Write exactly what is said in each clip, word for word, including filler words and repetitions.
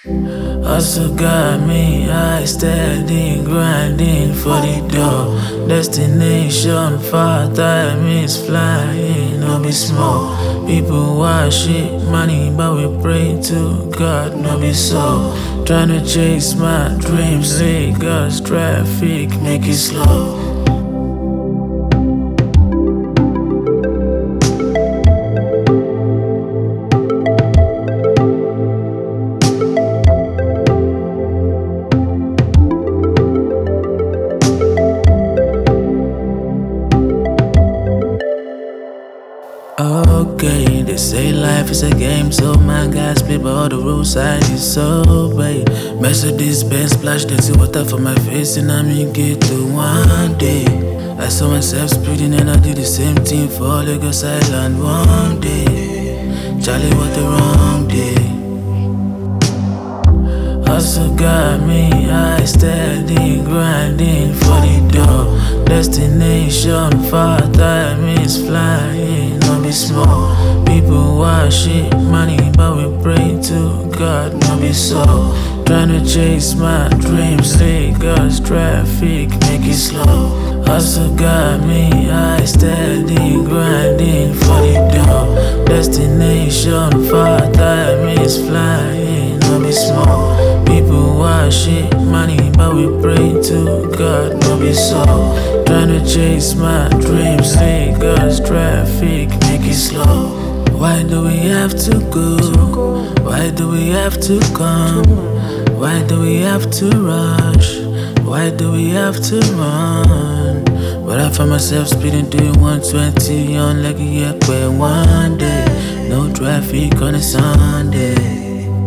Hustle got me, I steady grinding for the door. Destination far, time is flying, no be small. People worship money, but we pray to God, no be so. Tryna chase my dreams, Lagos traffic, make it slow. Okay, they say life is a game, so my guys play by all the rules I disobey. Mercedes Benz splash dirty water for my face, and I'm in get to one day. I saw myself speeding, and I did the same thing for Lagos Island one day. Charlie, what the wrong day? Hustle got me, I steady grinding for the door. Destination far, time is flying, no be small. People worship money, but we pray to God, no be so. Tryna chase my dreams, Lagos traffic, make it slow. Hustle got me, I steady grinding for the door. Destination far, time is flying, no be small. People worship money, but we pray to God, no be so. Tryna chase my dreams, Lagos traffic, make it slow. Why do we have to go? Why do we have to come? Why do we have to rush? Why do we have to run? But I find myself speeding doing one twenty on like a Ekpe one day. No traffic on a Sunday.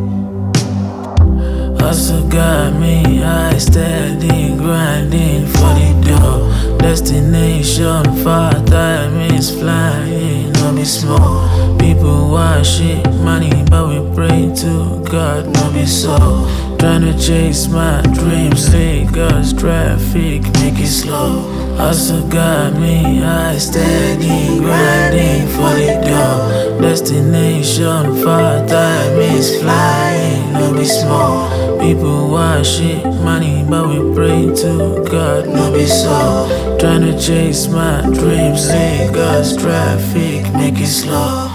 Hustle got me, I steady grinding for the door. Destination far, time is flying, no be small. People worship money, but we pray to God, no be so. Tryna chase my dreams, Lagos traffic, make it slow. Hustle got me, I steady grinding for the door. Destination far, time is flying, no be small. People worship money, but we pray to God, no be so. Tryna chase my dreams, Lagos traffic, make it slow.